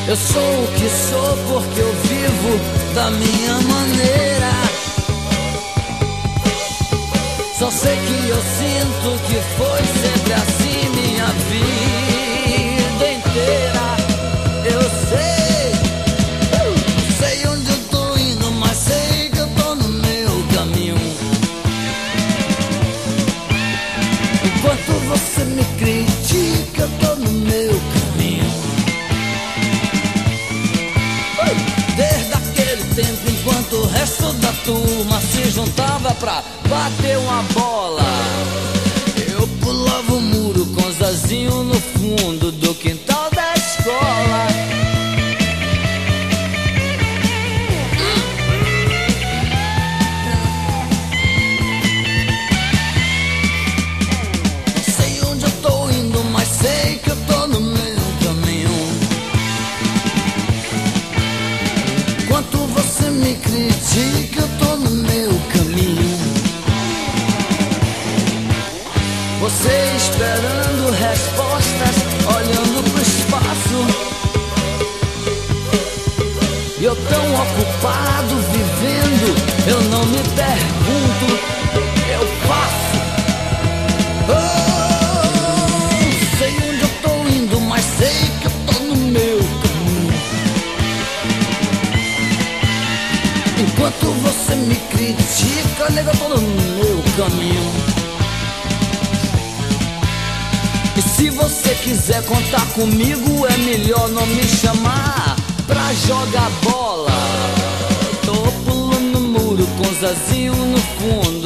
Eu sou o que sou porque eu vivo da minha maneira. Só sei que eu sinto que foi sempre assim minha vida inteira. Eu sei onde eu tô indo, mas sei que eu tô no meu caminho. Enquanto você me critica, eu tô no meu caminho. Desde aquele tempo, enquanto o resto da turma se juntava pra bater uma bola, eu pulava o muro com Zazinho no fundo do quintal da escola. Não sei onde eu tô indo, mas sei que eu tô no meu caminho. Enquanto você me critica, eu tô no meu caminho. Você esperando respostas, olhando pro espaço, e eu tão ocupado vivendo, eu não me pergunto, eu faço. Oh, sei onde eu tô indo, mas sei que eu tô no meu caminho. Enquanto você me critica, nega, eu tô no meu caminho. E se você quiser contar comigo, é melhor não me chamar pra jogar bola. Tô pulando muro com Zazinho no fundo